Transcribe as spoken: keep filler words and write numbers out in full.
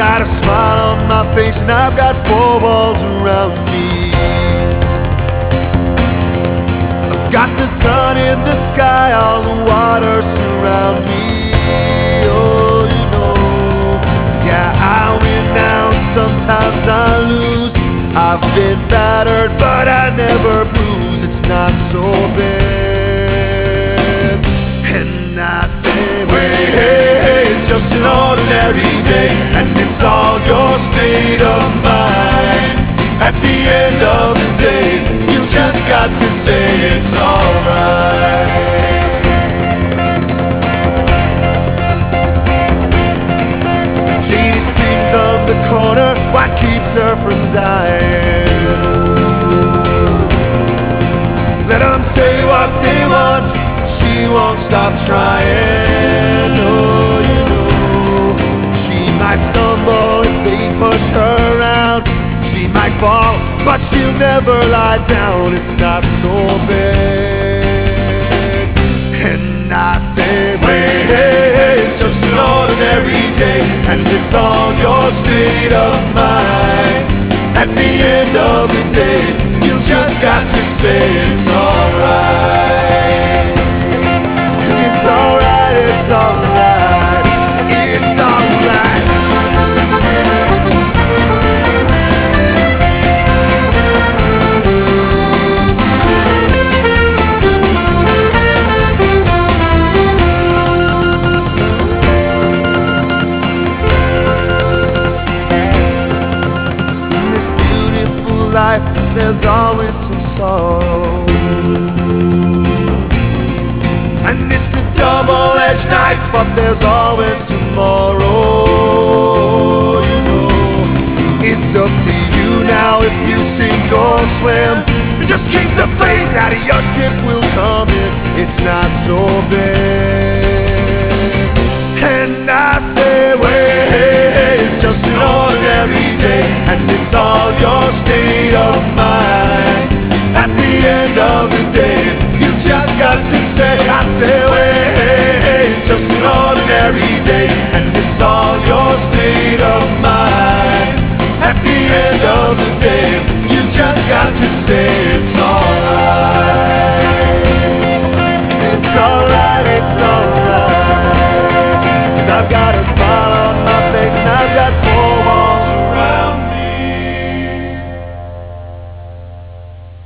got a smile on my face and I've got four walls around me. I've got the sun in the sky, all the water surround me. Oh, you know, yeah, I win now, sometimes I lose. I've been battered, but I never bruise. It's not so bad. And I say, hey, hey, hey, it's just an ordinary day, and it's all your state of mind. At the end of the day, you just got to say it's alright. Lady screams on the corner, what keeps her from dying? Let them say what they want, she won't stop trying. Oh, you know, she might stumble if they push her around. She might fall, but she'll never lie down. It's not so bad. And I say, hey, hey, hey, it's just an ordinary day, and it's all your state of mind. At the end of the day, you just got to say it's alright. It's alright, it's alright, it's alright. In this beautiful life, there's always some sorrow. And it's a double-edged knife, but there's always tomorrow. You know, it's up to you now if you sink or swim. Just keep the faith, out of your ship will come in. It's not so bad.